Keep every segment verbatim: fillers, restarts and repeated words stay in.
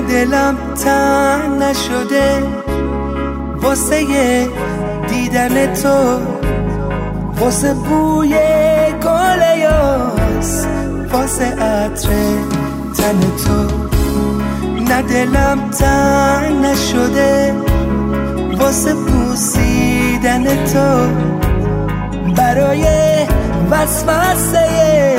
دلم تنگ نشده واسه دیدن تو، واسه بوی گل یاس، واسه عطر تن تو. نه دلم تنگ نشده واسه بوسیدن تو، برای وسوسه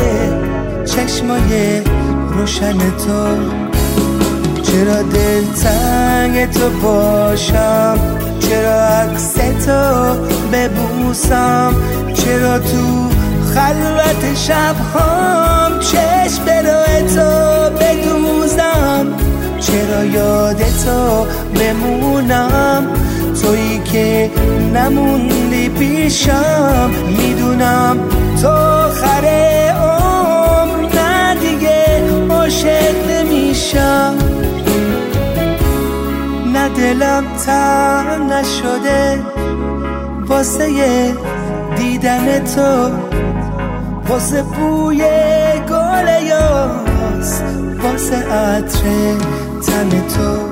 چشمای روشن تو. چرا دلتنگ تو باشم، چرا عکس تو ببوسم، چرا تو خلوت شبهام چشم به روی تو بدوزم، چرا یاد تو بمونم، تویی که نموندی پیشم. میدونم تو آخر عمر نه دیگه عاشق نمیشم. نه دلم تنگ نشده واسه دیدن تو، واسه بوی گل یاس، واسه عطر تن تو.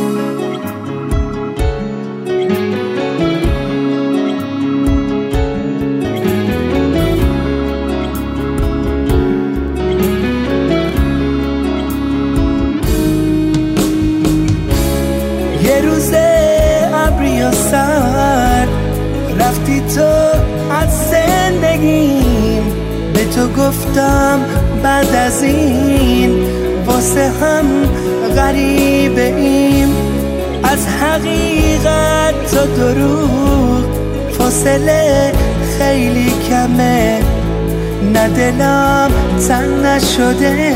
یه روز ابری و سر رفتی تو از زندگیم، به تو گفتم بعد از این واسه هم غریبه ایم. از حقیقت تو دروغ فاصله خیلی کمه. نه دلم تنگ نشده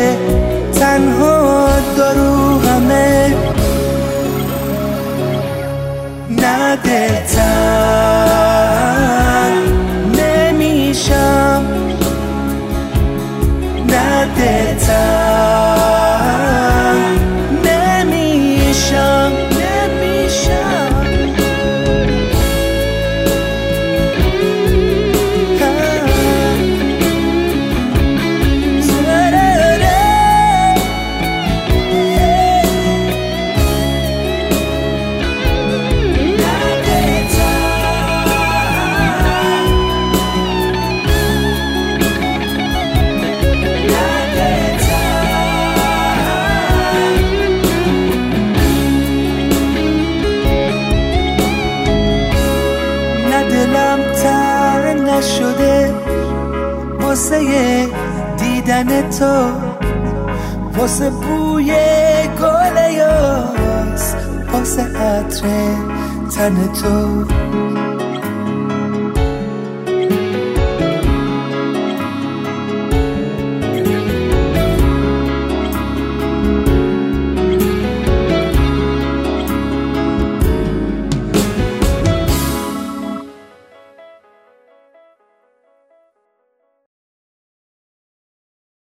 تنها دارو همه. نه دلتنگ نمیشم، نه دلتنگ نمیشم، نمیشم. دلم تنگ نشده واسه دیدن تو، واسه بوی گل یاس، واسه عطر تن تو.